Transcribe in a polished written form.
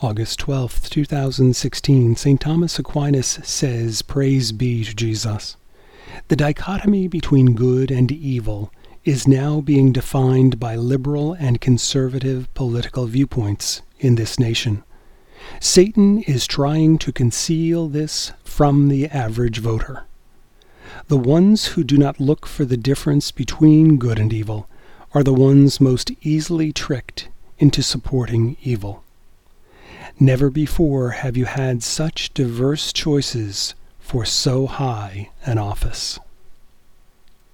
August 12th, 2016, St. Thomas Aquinas says, "Praise be to Jesus." The dichotomy between good and evil is now being defined by liberal and conservative political viewpoints in this nation. Satan is trying to conceal this from the average voter. The ones who do not look for the difference between good and evil are the ones most easily tricked into supporting evil. Never before have you had such diverse choices for so high an office.